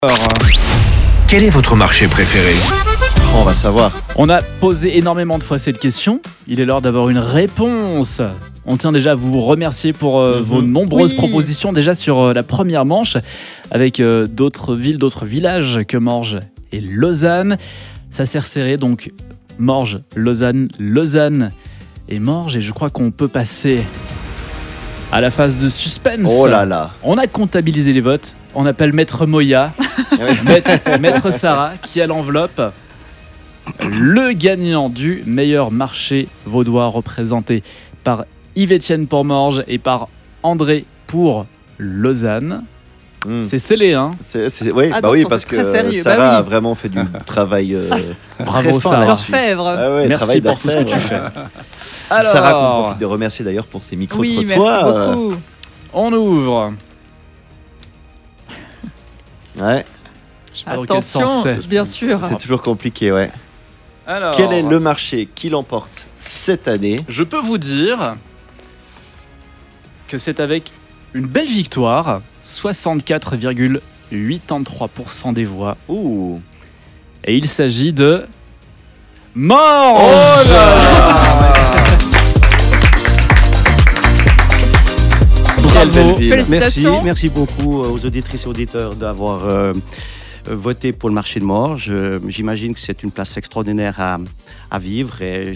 Alors, Quel est votre marché préféré ? On va savoir. on a posé énormément de fois cette question. Il est l'heure d'avoir une réponse. On tient déjà à vous remercier pour vos nombreuses propositions déjà sur la première manche avec d'autres villes, d'autres villages que Morges et Lausanne. Ça s'est resserré donc Morges, Lausanne, Lausanne et Morges. Et je crois qu'on peut passer à la phase de suspense. Oh là là. On a comptabilisé les votes. On appelle Maître Moya, Maître Sarah, qui a l'enveloppe. Le gagnant du meilleur marché vaudois représenté par Yves-Étienne pour Morges et par André pour Lausanne. C'est scellé, hein? Oui, Attention, oui, parce c'est très que sérieux. Sarah Bah oui. a vraiment fait du travail Bravo, très fin Sarah. là-dessus. L'orfèvre. Ah ouais, Merci travail pour tout ce que tu d'orfèvre. fais. Alors, Sarah qu'on profite de remercier d'ailleurs pour ses Oui, micro-trottoirs. merci beaucoup. on ouvre. Ouais, Je sais pas dans quel sens Attention, c'est. bien sûr. c'est toujours compliqué, ouais. Alors, Quel est le marché qui l'emporte cette année? Je peux vous dire que c'est avec une belle victoire, 64,83% des voix. Ouh. Et il s'agit de Morges. Oh là Quelle belle Bravo. ville. Félicitations. Merci beaucoup aux auditrices et auditeurs d'avoir voté pour le marché de Morges. J'imagine que c'est une place extraordinaire à vivre et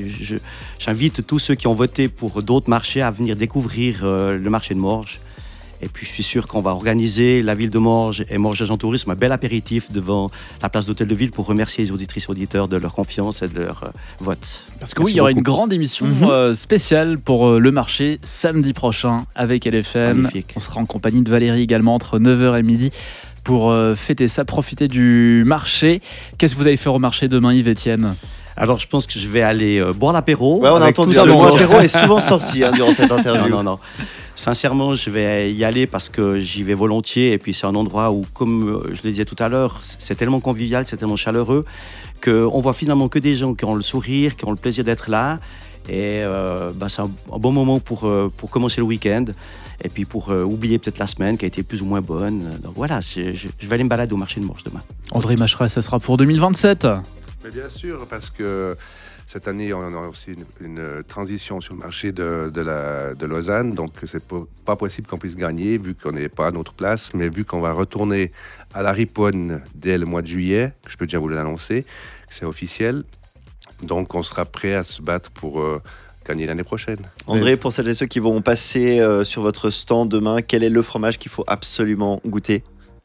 j'invite tous ceux qui ont voté pour d'autres marchés à venir découvrir le marché de Morges. Et puis je suis sûr qu'on va organiser la ville de Morges et Morges Agent Tourisme un bel apéritif devant la place d'Hôtel de Ville pour remercier les auditrices et auditeurs de leur confiance et de leur vote. Parce que oui, il y aura une grande émission spéciale pour le marché samedi prochain avec LFM. Magnifique. On sera en compagnie de Valérie également entre 9h et midi pour fêter ça, profiter du marché. Qu'est-ce que vous allez faire au marché demain, Yves-Étienne? Alors je pense que je vais aller boire l'apéro. Ouais, on a avec entendu tous ça. Le ceux- mot apéro est souvent sorti durant cette interview. Non. Sincèrement, je vais y aller parce que j'y vais volontiers. Et puis, c'est un endroit où, comme je le disais tout à l'heure, c'est tellement convivial, c'est tellement chaleureux qu'on voit finalement que des gens qui ont le sourire, qui ont le plaisir d'être là. Et c'est un bon moment pour commencer le week-end. Et puis, pour oublier peut-être la semaine qui a été plus ou moins bonne. Donc voilà, je vais aller me balader au marché de Morges demain. André Machera, ça sera pour 2027. Mais bien sûr, parce que cette année, on a aussi une transition sur le marché de Lausanne. Donc, c'est pas possible qu'on puisse gagner, vu qu'on n'est pas à notre place. Mais vu qu'on va retourner à la Riponne dès le mois de juillet, je peux déjà vous l'annoncer, c'est officiel. Donc, on sera prêt à se battre pour gagner l'année prochaine. André, pour celles et ceux qui vont passer sur votre stand demain, quel est le fromage qu'il faut absolument goûter?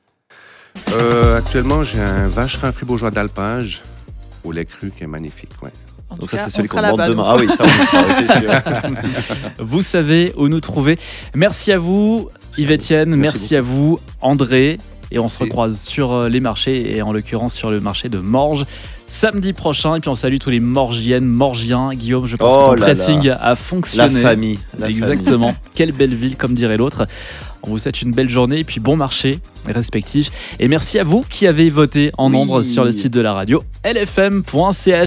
Actuellement, j'ai un vacherin fribourgeois d'alpage au lait cru qui est magnifique. Ouais. En Donc tout ça, cas, c'est celui on qu'on sera demande là-bas, demain. nous. Ah oui, ça, on y sera, oui, c'est sûr. Vous savez où nous trouver. Merci à vous, Yves-Étienne. Merci à vous, André. Et on se recroise sur les marchés, et en l'occurrence sur le marché de Morges, samedi prochain. Et puis on salue tous les Morgiennes, Morgiens. Guillaume, je pense que ton pressing a La fonctionné. famille. Exactement. Quelle belle ville, comme dirait l'autre. On vous souhaite une belle journée et puis bon marché respectif. Et merci à vous qui avez voté en nombre sur le site de la radio lfm.ch.